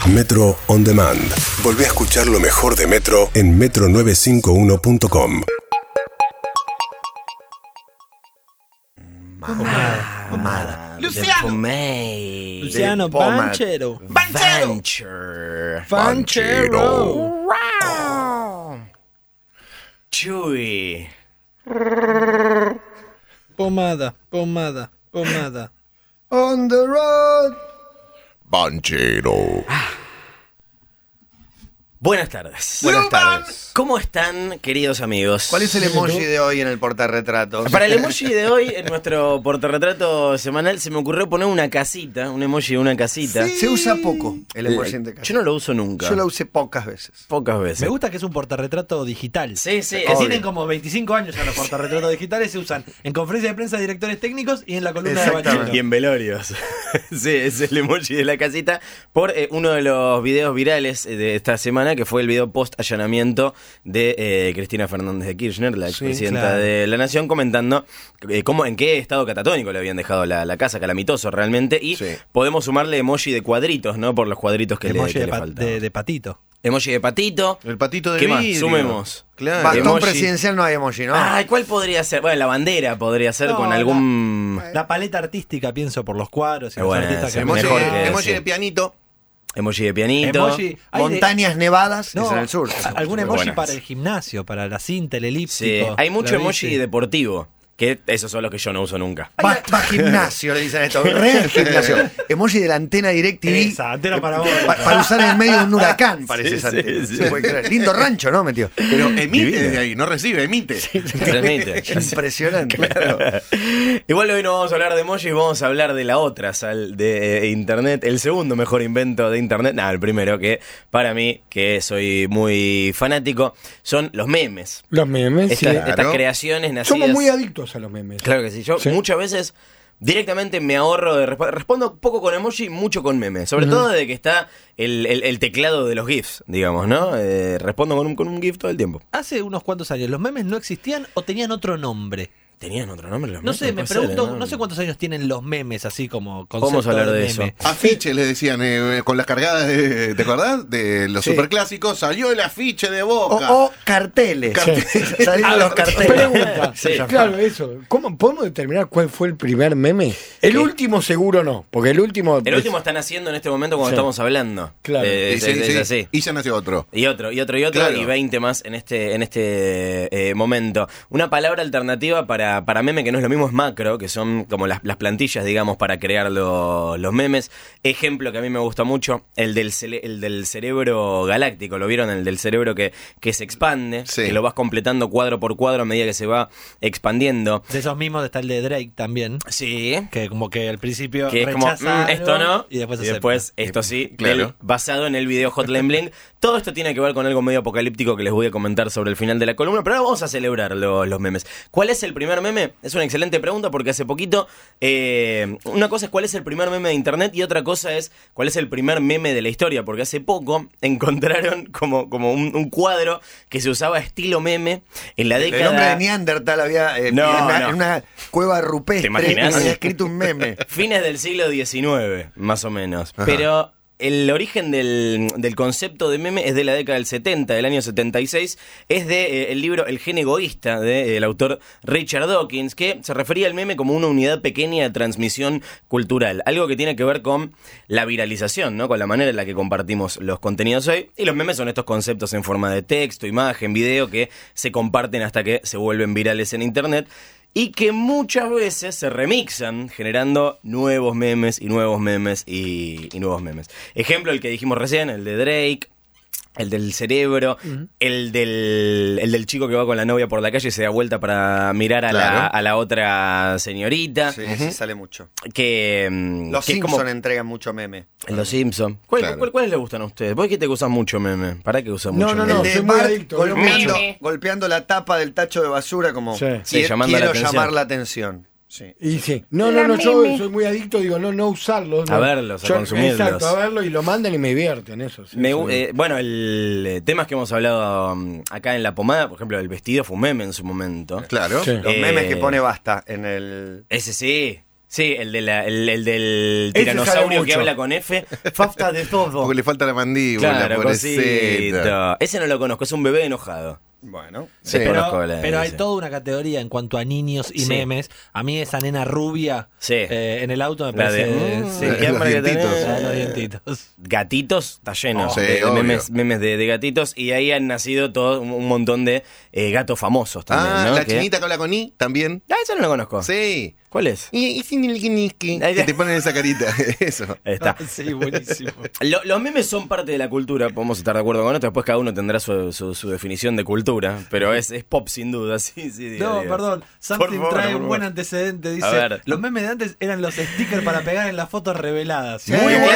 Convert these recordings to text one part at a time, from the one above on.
Metro On Demand. Volví a escuchar lo mejor de Metro en metro951.com. Mamada. Luciano Banchero. Banchero. Chuy. Pomada. On the road. Banchero. Buenas tardes. Buenas tardes. ¿Cómo están, queridos amigos? ¿Cuál es el emoji de hoy en el portarretratos? Para el emoji de hoy, en nuestro portarretrato semanal, se me ocurrió poner una casita, un emoji de una casita. Se usa poco el emoji de casa. Yo no lo uso nunca. Yo lo usé pocas veces. Pocas veces. Me gusta que es un portarretrato digital. Sí, sí. Que tienen como 25 años ya los portarretratos digitales, se usan en conferencia de prensa de directores técnicos y en la columna de Exactamente. Banchero. Y en velorios. Sí, es el emoji de la casita por uno de los videos virales de esta semana, que fue el video post-allanamiento de Cristina Fernández de Kirchner, la expresidenta claro. de la Nación, comentando en qué estado catatónico le habían dejado la casa, calamitoso realmente, y podemos sumarle emoji de cuadritos, ¿no? Por los cuadritos que Emoji le faltaban. de patito. Emoji de patito. El patito de ¿Qué más? vidrio. Sumemos. Claro. Bastón Emoji. presidencial no hay emoji, ¿no? Ay, ¿cuál podría ser? Bueno, la bandera podría ser No, con algún... La paleta artística, pienso, por los cuadros y los Bueno, artistas que emoji- Emoji, Mejor que emoji ese. de pianito. Emoji de pianito. Emoji, hay de- Montañas nevadas No, es en el sur. algún emoji Buenas. para el gimnasio, para la cinta, el Sí, elíptico. hay mucho la emoji bici. deportivo, que esos son los que yo no uso nunca. Va gimnasio, le dicen esto. Re gimnasio. Emoji de la antena DirecTV. Esa, antena para vos. Para usar en el medio de un huracán, parece Sí, esa sí, antena. sí. Se puede creer. Lindo rancho, ¿no, metió? Pero emite Divino. desde ahí, no recibe, emite. Realmente. Impresionante. Igual hoy no vamos a hablar de emojis, vamos a hablar de la otra sal de Internet, el segundo mejor invento de Internet. No, el primero, que para mí, que soy muy fanático, son los memes. Los memes, sí. Estas creaciones nacidas... Somos muy adictos a los memes. Claro que sí. Yo Sí. muchas veces directamente me ahorro de respondo poco con emoji, mucho con memes. Sobre todo desde que está el teclado de los GIFs, digamos, ¿no? Respondo con un GIF todo el tiempo. Hace unos cuantos años, ¿los memes no existían o tenían otro nombre? ¿Tenían otro nombre los No memes? sé, me puede ser, pregunto, no sé cuántos años tienen los memes así como concepto Vamos a hablar de meme. eso. Afiche le decían con las cargadas de, ¿te acordás? De los Sí. superclásicos, salió el afiche de Boca. O carteles. Salieron los carteles. Pregunta. Sí. Claro, eso. ¿Cómo podemos determinar cuál fue el primer meme? El último seguro no, porque el último... El último están haciendo en este momento cuando Sí. estamos hablando. Claro. Es así. Y ya nació otro. Y otro, Claro. y 20 más en este momento. Una palabra alternativa para meme que no es lo mismo es macro, que son como las plantillas, digamos, para crear los memes. Ejemplo que a mí me gusta mucho, el del cerebro galáctico. ¿Lo vieron? El del cerebro que se expande, Sí. que lo vas completando cuadro por cuadro a medida que se va expandiendo. De esos mismos está el de Drake también, Sí. que como que al principio Que es como, rechaza algo esto no, y después acepta. esto sí, Claro. basado en el video Hotline Bling. Todo esto tiene que ver con algo medio apocalíptico que les voy a comentar sobre el final de la columna, pero ahora vamos a celebrar los memes. ¿Cuál es el primer meme? Es una excelente pregunta porque hace poquito, una cosa es cuál es el primer meme de Internet y otra cosa es cuál es el primer meme de la historia, porque hace poco encontraron como un cuadro que se usaba estilo meme en la década... El hombre de Neandertal había No. en una cueva ¿Te rupestre imaginas? había escrito un meme. Fines del siglo XIX, más o menos. Ajá. Pero el origen del concepto de meme es de la década del 70, del año 76. Es de el libro El gen egoísta, del autor Richard Dawkins, que se refería al meme como una unidad pequeña de transmisión cultural. Algo que tiene que ver con la viralización, ¿no? Con la manera en la que compartimos los contenidos hoy. Y los memes son estos conceptos en forma de texto, imagen, video, que se comparten hasta que se vuelven virales en Internet. Y que muchas veces se remixan generando nuevos memes y nuevos memes y nuevos memes. Ejemplo, el que dijimos recién, el de Drake, el del cerebro, el del chico que va con la novia por la calle y se da vuelta para mirar a, Claro. a la otra señorita. Sí, sí, sale mucho. Que, Los que es Simpson como entregan mucho meme. en Los Simpsons. Claro. ¿Cuáles les gustan a ustedes? ¿Vos qué te usas mucho meme? ¿Para qué usas No, mucho no, meme? no. El de soy muy Bart adicto, golpeando la tapa del tacho de basura como Sí. Sí, llamando la quiero atención. llamar la atención. Sí. Y sí. No, yo soy muy adicto, digo, no usarlos. A no. verlos, a consumirlos. Exacto, a verlos y lo mandan y me divierten, eso. Sí, sí. Bueno, el temas que hemos hablado acá en La Pomada, por ejemplo, el vestido fue un meme en su momento. Claro. Sí. Los memes que pone Basta en el... Ese sí. Sí, el del Ese tiranosaurio sabe que mucho. habla con F. Falta de todo. Porque le falta la mandíbula, Claro, pobrecita. cosito. Ese no lo conozco, es un bebé enojado. Bueno. Sí. Desconozco Pero hay ese. toda una categoría en cuanto a niños y Sí. memes. A mí esa nena rubia Sí. en el auto me La de, parece... sí, ¿qué los hambre que dientitos. tenés? la de los dientitos. Gatitos, está lleno Sí, de obvio. memes de gatitos. Y ahí han nacido todo un montón de gatos famosos también. Ah, ¿no? la Que- chinita que habla con I también. Ah, eso no lo conozco. Sí. ¿Cuál es? Y sin el guiniqui, Ahí que está. te ponen esa carita. Eso. Ahí está. Sí, buenísimo. Los memes son parte de la cultura, podemos estar de acuerdo con esto. Después cada uno tendrá su definición de cultura, pero es pop sin duda. Sí, diga, No, diga. perdón. Por Something favor, trae por un buen favor. antecedente. A Dice: ver. los memes de antes eran los stickers para pegar en las fotos reveladas. Muy bien.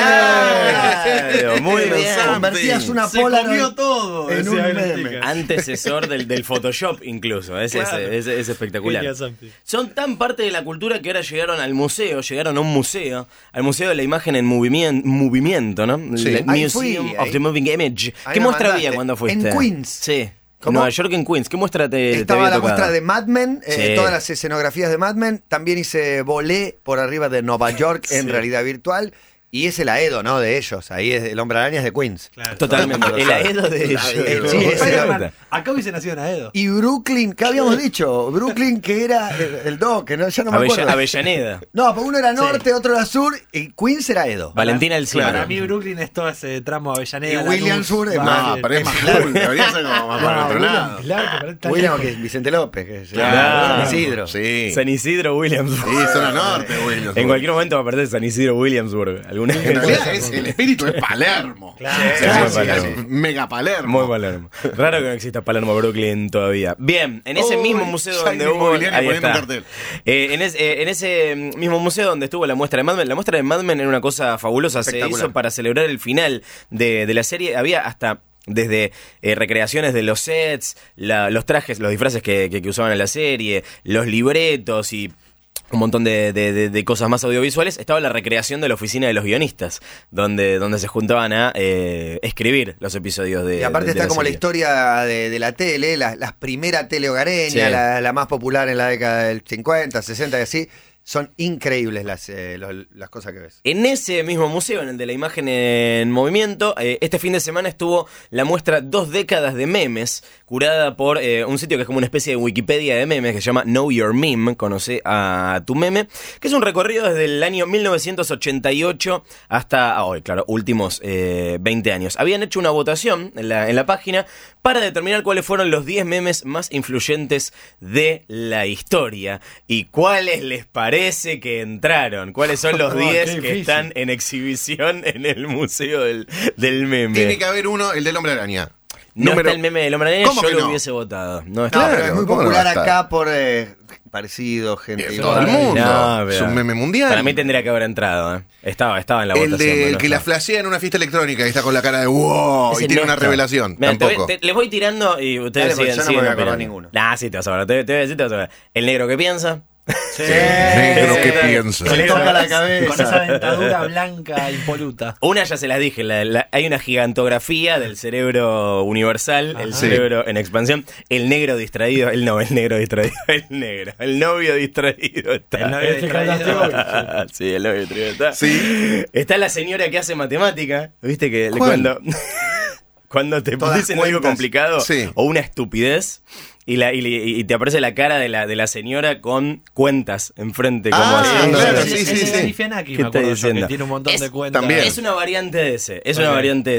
bien. Muy bien. Convertías una Se Polaroid comió todo. en decía un el meme. sticker. Antecesor del Photoshop incluso. Es Claro. espectacular. Genial, Something. Son tan parte de la cultura que ahora llegaron al museo, llegaron a un museo, al Museo de la Imagen en Movimiento, ¿no? Sí. El Ahí Museum fui, of ahí. the Moving Image. Ahí ¿Qué me muestra mandaste. había cuando fuiste? En Queens. Sí. ¿Cómo? Nueva York en Queens. ¿Qué muestra te Estaba había la tocado? muestra de Mad Men, Sí. todas las escenografías de Mad Men. También volé por arriba de Nueva York en Sí. realidad virtual. Y es el Aedo, ¿no? De ellos. Ahí es el Hombre Araña es de Queens. Claro. Totalmente. El Aedo de ellos. Sí, ese Spider-Man, acá hubiese nacido en Aedo. Y Brooklyn, ¿qué habíamos dicho? Brooklyn que era el Doc, que no, ya no me acuerdo. Avellaneda. No, porque uno era norte, otro era sur, y Queens era Edo. Valentina del Cielo. Para mí Brooklyn es todo ese tramo Avellaneda. Y Lanús, Williamsburg es va más- bien. pero es más cool. Debería ser como más para el otro lado. William, que es Vicente López, que es Claro. San Isidro. Sí. San Isidro Williamsburg. Sí, zona norte, Williamsburg. En cualquier momento va a aparecer San Isidro Williamsburg. ¿Alguna En realidad el espíritu es Palermo. Claro. Sí, Claro, sí, Palermo. es mega Palermo. Muy Palermo. Raro que no exista Palermo Brooklyn todavía. Bien, en ese Uy, mismo museo ya donde hay hubo. inmobiliaria Ahí poniendo está. un cartel. En ese mismo museo donde estuvo la muestra de Mad Men. La muestra de Mad Men era una cosa fabulosa. Se Espectacular. hizo para celebrar el final de la serie. Había hasta. Desde recreaciones de los sets, los trajes, los disfraces que usaban en la serie, los libretos y un montón de cosas más audiovisuales. Estaba la recreación de la oficina de los guionistas, donde se juntaban a escribir los episodios de Y aparte de está como la serie. historia de la tele, la primera tele hogareña, Sí. la más popular en la década del 50, 60 y así. Son increíbles las cosas que ves. En ese mismo museo, en el de la imagen en movimiento, este fin de semana estuvo la muestra 2 décadas de memes, curada por un sitio que es como una especie de Wikipedia de memes, que se llama Know Your Meme, conoce a tu meme, que es un recorrido desde el año 1988 hasta hoy, claro, últimos 20 años. Habían hecho una votación en la página para determinar cuáles fueron los 10 memes más influyentes de la historia y cuáles les parece que entraron, cuáles son los Oh, 10 qué que difícil. están en exhibición en el museo del meme. Tiene que haber uno, el del Hombre Araña. No Número- está el meme del Hombre Araña, ¿Cómo yo que lo no? hubiese votado. No No, está. Claro, pero es muy ¿cómo no popular va a estar? acá por parecido, gente. Todo el igual. mundo. No, Es pero- un meme mundial. Para mí tendría que haber entrado. Estaba en la El votación. de pero no que la está. flashea en una fiesta electrónica y está con la cara de wow Ese y tiene no una está. revelación. Mirá, Tampoco. les voy tirando y ustedes Dale, porque siguen yo no me voy a acordar opinando. ninguno. Nah, sí te vas a ver. Te voy a decir, te vas a ver. El negro que piensa. Negro que Sí. piensa. Se le toca la cabeza. Con esa dentadura blanca impoluta. Una ya se las dije, hay una gigantografía del cerebro universal, el Sí. cerebro en expansión, el negro distraído, el novio distraído, el novio distraído está. El novio distraído. Sí, el novio distraído está. Sí. Está la señora que hace matemática, viste que ¿Cuál? cuando te Todas dicen algo cuentas. complicado Sí. o una estupidez y te aparece la cara de la señora con cuentas enfrente como Ah, así. claro, Es sí, sí, el sí. Galifianakis, ¿Qué me acuerdo está yo, que diciendo? tiene un montón Es- de cuentas. también. Es una variante de ese. Es Ok. una variante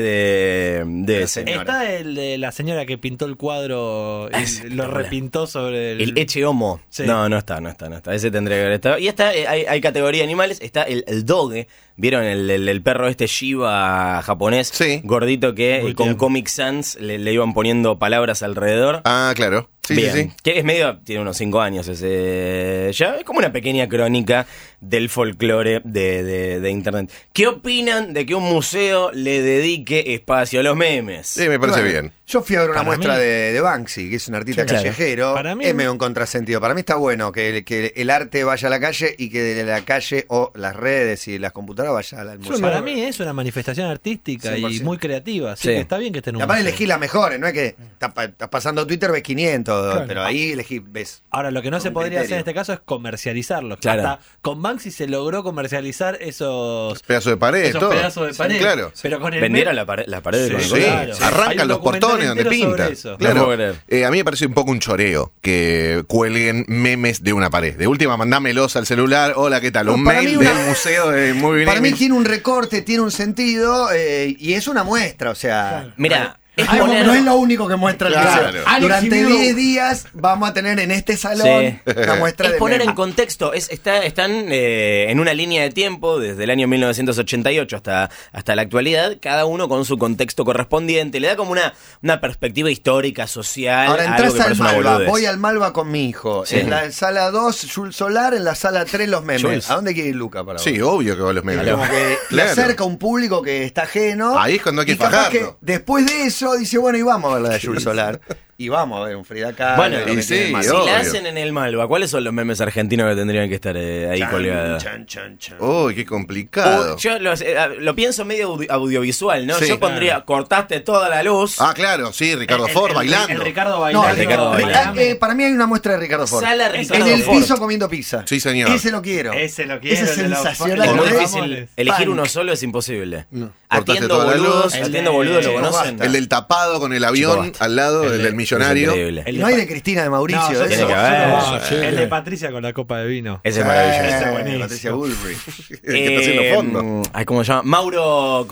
de ese. Está el de la señora que pintó el cuadro y lo espectacular. repintó sobre el... El Eche Homo. Sí. No está. Ese tendría que haber estado. Y está, hay categoría de animales. Está el doge. ¿Vieron el perro este Shiba japonés? Sí. Gordito que Muy con tierno. Comic Sans le iban poniendo palabras alrededor. Ah, claro. Sí, Bien. sí, sí. Que es medio, tiene unos 5 años ese. Ya es como una pequeña crónica del folclore de internet. ¿Qué opinan de que un museo le dedique espacio a los memes? Sí, me parece Bueno, bien. Yo fui a ver una Para muestra mí- de Banksy, que es un artista Sí, claro. callejero. Para mí- es medio un contrasentido. Para mí está bueno que el arte vaya a la calle y que de la calle o las redes y las computadoras vaya al museo. Para mí es una manifestación artística y 100%. muy creativa, así Sí. que está bien que esté en Y un aparte museo. elegís las mejores, no es que estás pasando Twitter, ves 500. todo, Claro. pero ahí elegí, ves. Ahora, lo que no se Con podría hacer criterio. en este caso es comercializarlo. Claro. Hasta con Banksy se logró comercializar esos Pedazos de pared, esos todo. pedazos de Sí, pared. claro. Pero con el Vendieron la pared Sí, con Sí, claro. Hay arrancan un los documental portones donde entero sobre pinta. eso. No Claro. puedo creer. A mí me parece un poco un choreo que cuelguen memes de una pared. De última, mandámelos al celular. Hola, ¿qué tal? Un No, para mail mí del una- museo de Movie Para mí Image. tiene un recorte, tiene un sentido y es una muestra, o sea... Mira, es Ay, poner- no es lo único que muestra el Claro. museo. Han Durante exhibido- 10 días vamos a tener en este salón Sí. una muestra Es de poner en memes. contexto, están en una línea de tiempo desde el año 1988 hasta la actualidad, cada uno con su contexto correspondiente, le da como una perspectiva histórica, social, Ahora a algo entras que al parece una Malva, boludez. voy al Malva con mi hijo. Sí. En la sala 2, Jules Solar, en la sala 3, los memes. Jules. ¿A dónde quiere ir Luca para Sí, vos? obvio que va a los memes. Como que le Claro. acerca a un público que está ajeno. Ahí es cuando hay que y capaz fajarlo. que después de eso dice, bueno, y vamos a ver la de Jules Solar. Y vamos a ver un Frida Kahlo. Bueno, lo que y sí, tiene más. Si obvio. la hacen en el Malva, ¿cuáles son los memes argentinos que tendrían que estar ahí Chan, colgados? chan, chan, chan. Uy, qué complicado. Yo lo pienso medio audiovisual, ¿no? Sí. Yo pondría, cortaste toda la luz, Ah, claro, sí, Ricardo Ford bailando. El Ricardo No, bailando. Ricardo bailando. para mí hay una muestra de Ricardo Ford. sala En Ricardo En el Ford. piso comiendo pizza. Sí, señor. Ese lo quiero. Ese lo quiero. Ese es el de los- sensacional. Es muy Lo difícil Ramones. elegir Punk. uno solo, es imposible. Cortaste Atiendo toda la boludos, luz. atiendo boludos, ¿lo Chico, conocen? basta. El del tapado con el avión basta. al lado, el del millonario. Es increíble. El ¿No hay de Cristina de Mauricio? No, yo Tiene eso? que haber. El de Patricia con la copa de vino. Ese es maravilloso. Ese es buenísimo. Patricia Bullrich. El que está haciendo fondo. Ay, ¿cómo se llama? Mauro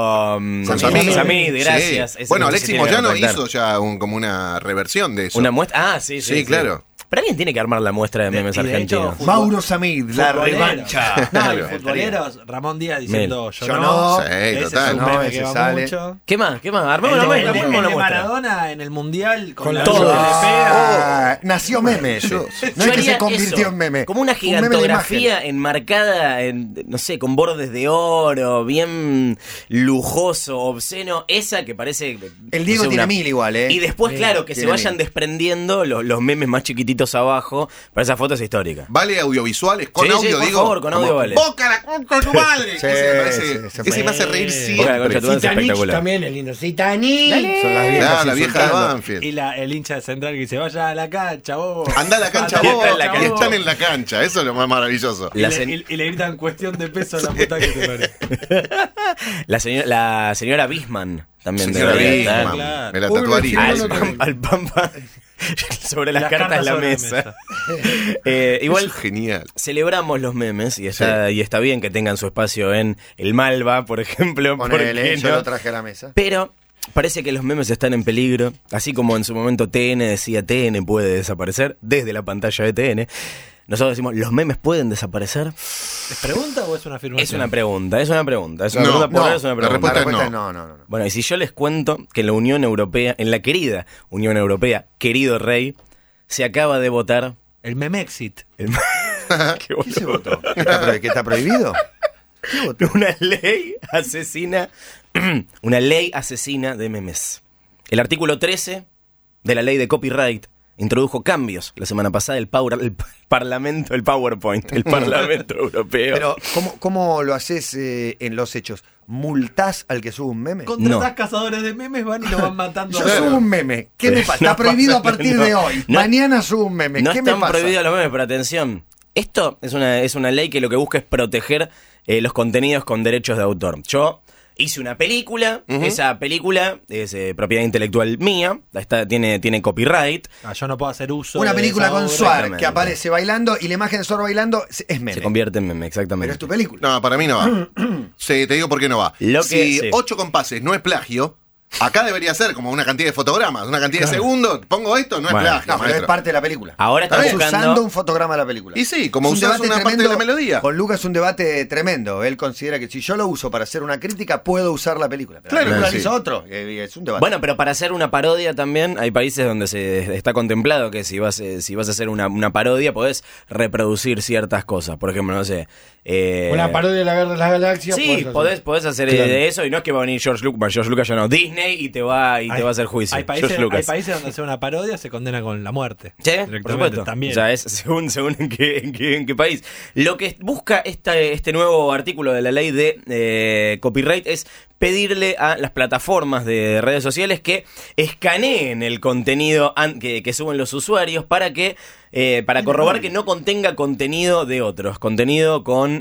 con Con Samid, Samid. gracias. Sí. Ese Bueno, no se Alexis tiene que Moyano contactar. hizo ya como una reversión de eso. Una muestra. Ah, sí, sí. Sí, claro. Pero alguien tiene que armar la muestra de memes Y de hecho, argentinos. Mauro Samid, la Futboleros. revancha. No, y Claro. futboleros, Ramón Díaz diciendo yo Yo no. no. Sí, Ese total. es un No, meme ese que va sale. mucho. ¿Qué más? ¿Qué más? El Armemos de, una el de- muestra, armemos el una de muestra. Maradona en el Mundial con la todo. luz que le pega. Ah, nació meme ese. No Yo es que haría se convirtió eso, en meme. como una Un meme de gigantografía imagen. enmarcada en, no sé, con bordes de oro, bien lujoso, obsceno. Esa que parece. El Diego no sé, tiene una- 1000 igual, ¿eh? Y después, Mira, claro, que se tiene vayan 1000. desprendiendo los memes más chiquititos abajo. Para esa foto es histórica. ¿Vale audiovisuales? Con Sí, sí, audio, por digo. favor, con audio como, vale. ¡Boca la concha de tu madre! Sí, ese me parece- sí, ese me hace reír Boca la siempre. concha de tu madre es Titanic espectacular. también es lindo. Titanic. Son las viejas Claro, la vieja de insultando. Banfield. Y el hincha de Central que dice vaya a la cancha, vos. Anda a la cancha Anda, vos, está en la y cancha. están en la cancha. Eso es lo más maravilloso. Y, La le, sen- y le gritan cuestión de peso a la puta que te pare. La señora Bisman también Señora debería estar. Bisman, claro. me la Uy, tatuaría. sí, Al, no, no, no. al Pampa sobre las cartas en la sobre mesa. Igual Eso es genial. celebramos los memes y está bien que tengan su espacio en el Malva, por ejemplo. ¿por Ponele, qué yo no? lo traje a la mesa. Pero parece que los memes están en peligro, así como en su momento TN decía TN puede desaparecer desde la pantalla de TN. Nosotros decimos, ¿los memes pueden desaparecer? ¿Es pregunta o es una afirmación? Es una pregunta, es una pregunta. Es una No, pregunta, por no, ahora es una la pregunta. respuesta La es respuesta es no. no. Bueno, y si yo les cuento que en la Unión Europea, en la querida Unión Europea, querido rey, se acaba de votar El Memexit. el- Qué ¿Qué se boludo. votó? ¿Qué está prohibido? Una ley asesina, una ley asesina de memes. El artículo 13 de la ley de copyright introdujo cambios la semana pasada el Parlamento, el PowerPoint, el Parlamento Europeo. Pero, ¿cómo lo haces en los hechos? ¿Multás al que sube un meme? Contratás No. cazadores de memes, van y lo van matando. Yo a subo un meme. ¿Qué me pasa? Está No prohibido a pasa, partir no. de hoy. No. Mañana subo un meme. No ¿Qué me están pasa? prohibidos los memes, pero atención. Esto es una ley que lo que busca es proteger los contenidos con derechos de autor. Yo hice una película, esa película es propiedad intelectual mía, tiene copyright, Ah, yo no puedo hacer uso Una de película esa con obra. Suar exactamente. que aparece bailando y la imagen de Suar bailando es meme. se convierte en meme, Pero exactamente. es tu película. No, para mí no va. Sí, te digo por qué no va. Lo que- Si sí. 8 compases no es plagio, acá debería ser como una cantidad de fotogramas, una cantidad de segundos. Pongo esto, no es Bueno. plagio, No, pero es maestro. parte de la película. Ahora está Estás buscando... usando un fotograma de la película. Y sí, como Es un usas debate una parte de la melodía. Con Lucas es un debate tremendo. Él considera que si yo lo uso para hacer una crítica, puedo usar la película. Pero Claro, la película sí. lo hizo otro. Es un debate. Bueno, pero para hacer una parodia también hay países donde se está contemplado que si vas a hacer una parodia podés reproducir ciertas cosas. Por ejemplo, no sé... Una parodia de la Guerra de las Galaxias. Sí, puedes hacer. podés hacer Claro. de eso y no es que va a venir George Lucas ya no, Disney Disney y te va a hacer juicio. Hay países, George Lucas. hay países donde hacer una parodia se condena con la muerte. Sí, por Directamente, supuesto. también. O sea, es según en qué país. Lo que busca este nuevo artículo de la ley de copyright es pedirle a las plataformas de redes sociales que escaneen el contenido que suben los usuarios para corroborar que no contenga contenido de otros, contenido con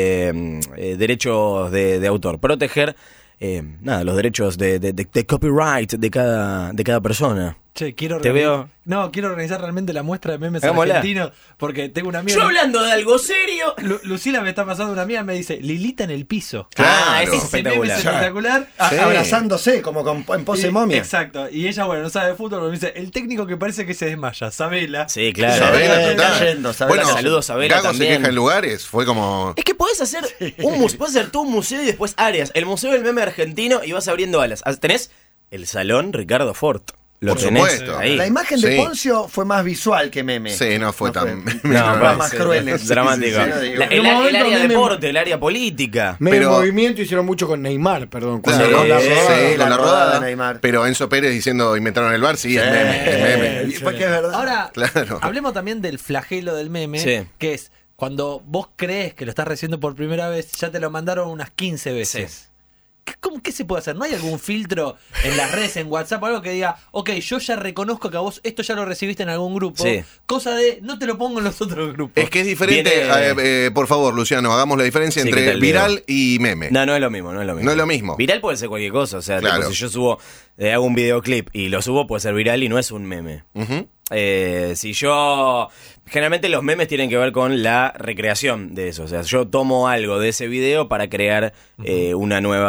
derechos de autor. Proteger los derechos de copyright de cada persona. Che, quiero Te veo. No, quiero organizar realmente la muestra de memes Hagámosla. argentinos porque tengo una amiga. Yo hablando de algo serio. Lucila me está pasando una amiga, me dice Lilita en el piso. Claro. Ese es Ese meme es espectacular. espectacular. Abrazándose como en pose momia. Exacto. Y ella, bueno, no sabe de fútbol, pero me dice, el técnico que parece que se desmaya, Sabela. Sí, claro. Sabela, total. está yendo, Sabela. Bueno, Saludos, Sabela, Gago también. se queja en lugares, fue como... Es que podés hacer puedes hacer tú un museo y después áreas. El Museo del Meme Argentino y vas abriendo alas. Tenés el Salón Ricardo Fort. Lo Por tenés supuesto. ahí. La imagen de Sí. Poncio fue más visual que meme. Sí, no fue tan... No, Fue pues, más cruel. es dramático. Sí, sí, sí, La- digo. el, En un momento área meme- deporte, el área política. Medio Pero- movimiento hicieron mucho con Neymar, perdón. Cuando Claro, con la sí, rodada. sí, con la la rodada rodada. de Neymar. Pero Enzo Pérez diciendo inventaron el bar, sí, es meme, es meme. Porque es verdad. Ahora, Claro. hablemos también del flagelo del meme, Sí. que es cuando vos crees que lo estás recibiendo por primera vez, ya te lo mandaron unas 15 veces. Sí. ¿Qué se puede hacer? ¿No hay algún filtro en las redes, en WhatsApp o algo que diga, ok, yo ya reconozco que a vos esto ya lo recibiste en algún grupo? Sí. Cosa de, no te lo pongo en los otros grupos. Es que es diferente, Viene- por favor, Luciano, hagamos la diferencia Sí, ¿qué entre tal, viral y meme. No es lo mismo, no es lo mismo. No es lo mismo. Viral puede ser cualquier cosa. O sea, Claro. tipo, si yo subo, hago un videoclip y lo subo, puede ser viral y no es un meme. Ujú. Si yo... Generalmente los memes tienen que ver con la recreación de eso. O sea, yo tomo algo de ese video para crear un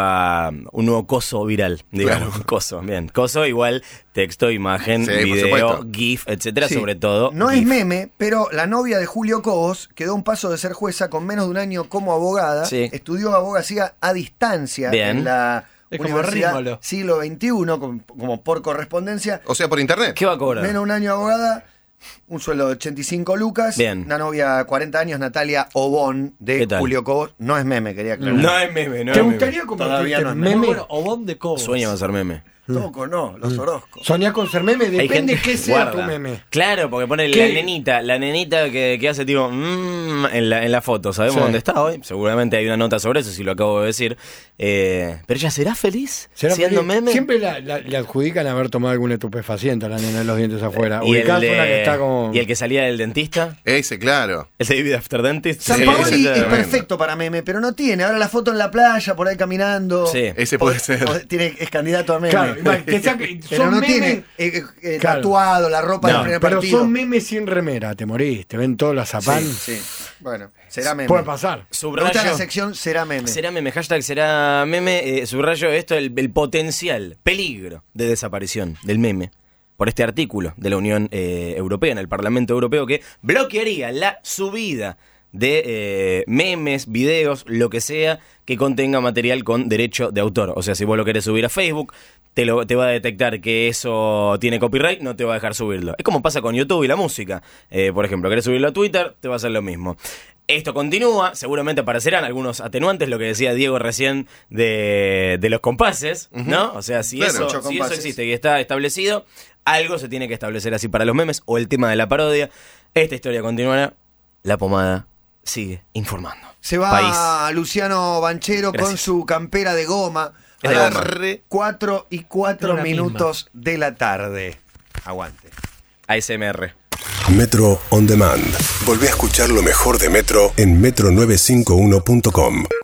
nuevo coso viral, digamos. Claro. Coso, bien. Coso igual texto, imagen, Sí, por video, supuesto. GIF, etcétera, Sí. sobre todo No GIF. es meme, pero la novia de Julio Cobos quedó a un paso de ser jueza con menos de un año como abogada. Sí. Estudió abogacía a distancia Bien. en la Es como Universidad Rímolo. siglo XXI, como por correspondencia. O sea, por internet. ¿Qué va a cobrar? Menos de un año abogada, un sueldo de 85 lucas. Bien. Una novia 40 años, Natalia Obón, ¿Qué de tal? Julio Cobos. No es meme, quería aclarar. No es meme, no ¿Te es gustaría meme. Todavía convertirte no en es Muy meme? bueno, Obón de Cobos. Sueño con ser meme. Toco, no, los Orozcos. ¿Soñás con ser meme? Hay Depende gente- qué sea guarda. tu meme. Claro, porque pone ¿Qué? la nenita que hace tipo en la foto. ¿Sabemos Sí. dónde está hoy? Seguramente hay una nota sobre eso, si lo acabo de decir. Pero ella será feliz ¿Será siendo feliz? meme. Siempre le adjudican haber tomado algún estupefaciente a la nena de los dientes afuera. y, Ubicás una que está como... y el que salía del dentista, Ese, claro. el de David After Dentist. San Sí, Paoli ese es tremendo. perfecto para meme, pero no tiene. Ahora la foto en la playa, por ahí caminando. Sí. Ese puede ser. Es candidato a meme. Claro, que sea que Pero son no memes, tiene Claro. tatuado la ropa No, del primer pero partido. son memes sin remera, te morís, te ven todos los zapán. Sí, sí. Bueno, será meme. Puede pasar. Me gusta la Subrayo. sección será meme. Será meme, hashtag será meme, subrayo esto, el potencial peligro de desaparición del meme por este artículo de la Unión Europea en el Parlamento Europeo que bloquearía la subida de memes, videos, lo que sea que contenga material con derecho de autor. O sea, si vos lo querés subir a Facebook, te va a detectar que eso tiene copyright, no te va a dejar subirlo. Es como pasa con YouTube y la música. Por ejemplo, querés subirlo a Twitter, te va a hacer lo mismo. Esto continúa, seguramente aparecerán algunos atenuantes, lo que decía Diego recién de los compases, ¿no? O sea, si, Claro, eso, ocho si eso compases. existe y está establecido, algo se tiene que establecer así para los memes o el tema de la parodia. Esta historia continuará. La pomada sigue informando. Se va País. Luciano Banchero con Gracias. su campera de goma. Es de a las goma. 4:04 Tengo la minutos de la tarde. Aguante. ASMR. Metro On Demand. Volvé a escuchar lo mejor de Metro en metro951.com.